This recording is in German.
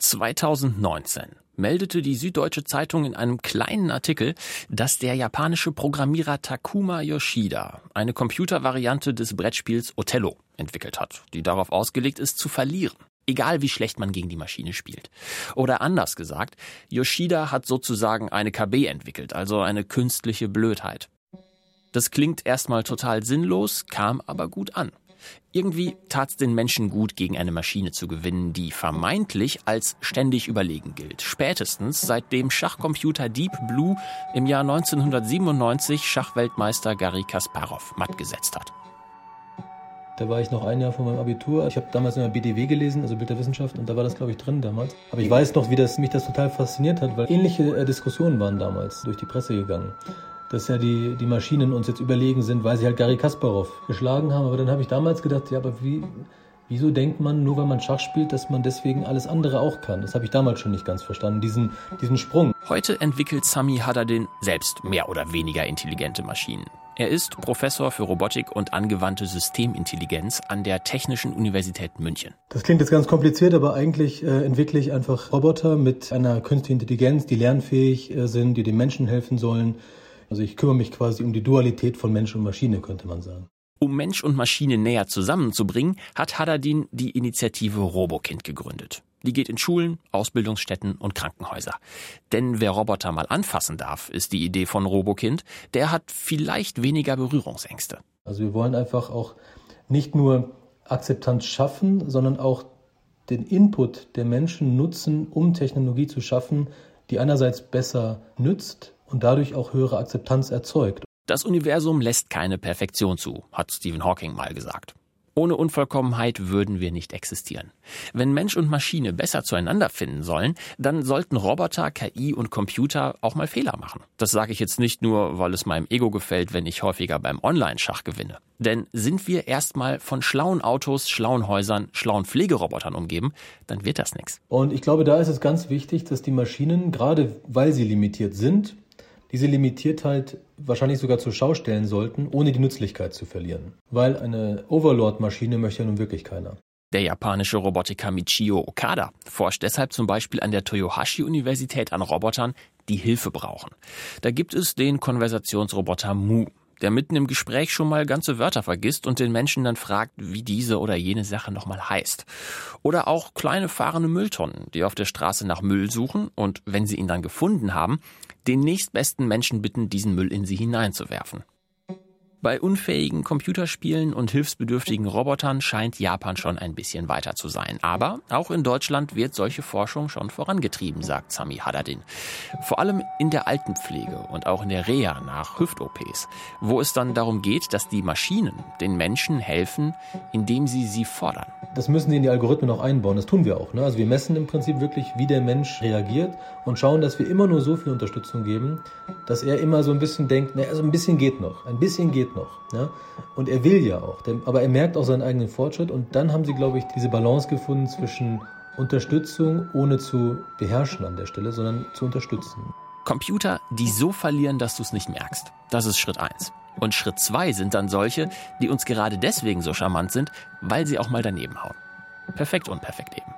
2019 meldete die Süddeutsche Zeitung in einem kleinen Artikel, dass der japanische Programmierer Takuma Yoshida eine Computervariante des Brettspiels Othello entwickelt hat, die darauf ausgelegt ist, zu verlieren. Egal wie schlecht man gegen die Maschine spielt. Oder anders gesagt, Yoshida hat sozusagen eine KB entwickelt, also eine künstliche Blödheit. Das klingt erstmal total sinnlos, kam aber gut an. Irgendwie tat's den Menschen gut, gegen eine Maschine zu gewinnen, die vermeintlich als ständig überlegen gilt. Spätestens seitdem Schachcomputer Deep Blue im Jahr 1997 Schachweltmeister Garry Kasparov matt gesetzt hat. Da war ich noch ein Jahr vor meinem Abitur. Ich habe damals immer BDW gelesen, also Bild der Wissenschaft, und da war das, glaube ich, drin damals. Aber ich weiß noch, mich das total fasziniert hat, weil ähnliche Diskussionen waren damals durch die Presse gegangen. Dass ja die Maschinen uns jetzt überlegen sind, weil sie halt Garry Kasparov geschlagen haben. Aber dann habe ich damals gedacht, ja, aber wieso denkt man, nur weil man Schach spielt, dass man deswegen alles andere auch kann? Das habe ich damals schon nicht ganz verstanden, diesen Sprung. Heute entwickelt Sami Haddadin selbst mehr oder weniger intelligente Maschinen. Er ist Professor für Robotik und angewandte Systemintelligenz an der Technischen Universität München. Das klingt jetzt ganz kompliziert, aber eigentlich entwickle ich einfach Roboter mit einer künstlichen Intelligenz, die lernfähig sind, die den Menschen helfen sollen. Also ich kümmere mich quasi um die Dualität von Mensch und Maschine, könnte man sagen. Um Mensch und Maschine näher zusammenzubringen, hat Haddadin die Initiative Robokind gegründet. Die geht in Schulen, Ausbildungsstätten und Krankenhäuser. Denn wer Roboter mal anfassen darf, ist die Idee von Robokind, der hat vielleicht weniger Berührungsängste. Also wir wollen einfach auch nicht nur Akzeptanz schaffen, sondern auch den Input der Menschen nutzen, um Technologie zu schaffen, die einerseits besser nützt und dadurch auch höhere Akzeptanz erzeugt. Das Universum lässt keine Perfektion zu, hat Stephen Hawking mal gesagt. Ohne Unvollkommenheit würden wir nicht existieren. Wenn Mensch und Maschine besser zueinander finden sollen, dann sollten Roboter, KI und Computer auch mal Fehler machen. Das sage ich jetzt nicht nur, weil es meinem Ego gefällt, wenn ich häufiger beim Online-Schach gewinne. Denn sind wir erstmal von schlauen Autos, schlauen Häusern, schlauen Pflegerobotern umgeben, dann wird das nichts. Und ich glaube, da ist es ganz wichtig, dass die Maschinen, gerade weil sie limitiert sind, diese Limitiertheit wahrscheinlich sogar zur Schau stellen sollten, ohne die Nützlichkeit zu verlieren. Weil eine Overlord-Maschine möchte ja nun wirklich keiner. Der japanische Robotiker Michio Okada forscht deshalb zum Beispiel an der Toyohashi-Universität an Robotern, die Hilfe brauchen. Da gibt es den Konversationsroboter Mu, der mitten im Gespräch schon mal ganze Wörter vergisst und den Menschen dann fragt, wie diese oder jene Sache nochmal heißt. Oder auch kleine fahrende Mülltonnen, die auf der Straße nach Müll suchen und, wenn sie ihn dann gefunden haben, den nächstbesten Menschen bitten, diesen Müll in sie hineinzuwerfen. Bei unfähigen Computerspielen und hilfsbedürftigen Robotern scheint Japan schon ein bisschen weiter zu sein. Aber auch in Deutschland wird solche Forschung schon vorangetrieben, sagt Sami Haddadin. Vor allem in der Altenpflege und auch in der Reha nach Hüft-OPs, wo es dann darum geht, dass die Maschinen den Menschen helfen, indem sie fordern. Das müssen sie in die Algorithmen auch einbauen, das tun wir auch. Also wir messen im Prinzip wirklich, wie der Mensch reagiert und schauen, dass wir immer nur so viel Unterstützung geben, dass er immer so ein bisschen denkt, also ein bisschen geht noch. Ja? Und er will ja auch, aber er merkt auch seinen eigenen Fortschritt und dann haben sie, glaube ich, diese Balance gefunden zwischen Unterstützung, ohne zu beherrschen an der Stelle, sondern zu unterstützen. Computer, die so verlieren, dass du es nicht merkst. Das ist Schritt 1. Und Schritt 2 sind dann solche, die uns gerade deswegen so charmant sind, weil sie auch mal daneben hauen. Perfekt unperfekt eben.